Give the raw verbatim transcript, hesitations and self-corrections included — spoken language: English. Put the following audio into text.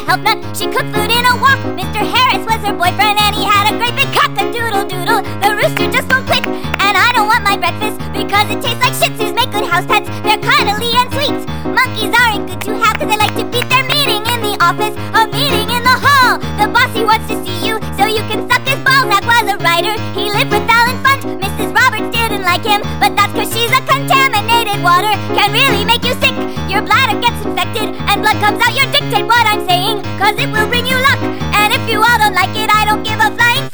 help none. She cooked food in a wok. Mister Harris was her boyfriend, and he had a great big cock-a-doodle-doodle. The rooster just won't quit, and I don't want my breakfast because it tastes like Shih Tzus make good house pets. They're cuddly and sweet. Monkeys aren't good to have because they like to beat their meeting in the office or meeting in the hall. The bossy wants to see you so you can suck his balls. Zach was a writer. He lived with Alan Funt. Missus Roberts didn't like him, but that's cause she's a contaminated water. Can really make you sick. Your bladder gets infected and blood comes out your dick. Take what I'm saying, cause it will bring you luck. And if you all don't like it, I don't give a flying